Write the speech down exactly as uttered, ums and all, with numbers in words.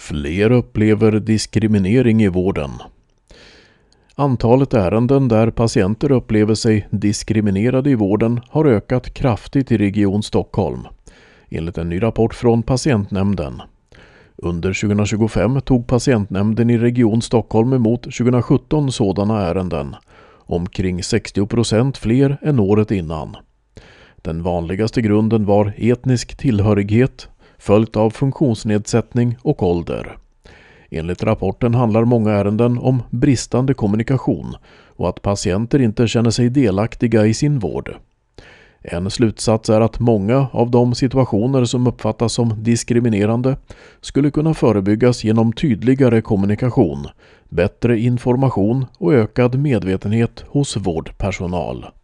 Fler upplever diskriminering i vården. Antalet ärenden där patienter upplever sig diskriminerade i vården har ökat kraftigt i Region Stockholm, enligt en ny rapport från Patientnämnden. Under tjugohundratjugofem tog Patientnämnden i Region Stockholm emot tjugohundrasjutton sådana ärenden, omkring sextio procent fler än året innan. Den vanligaste grunden var etnisk tillhörighet, följt av funktionsnedsättning och ålder. Enligt rapporten handlar många ärenden om bristande kommunikation och att patienter inte känner sig delaktiga i sin vård. En slutsats är att många av de situationer som uppfattas som diskriminerande skulle kunna förebyggas genom tydligare kommunikation, bättre information och ökad medvetenhet hos vårdpersonal.